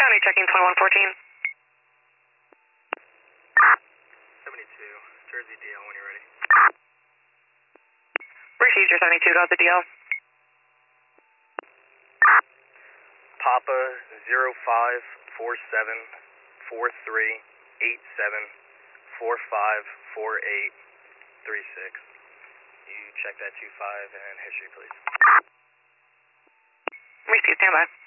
County checking 2114. 72, Jersey DL when you're ready. Received your 72, got the DL. Papa 05474387454836. You check that 25 and history, please. Received, standby.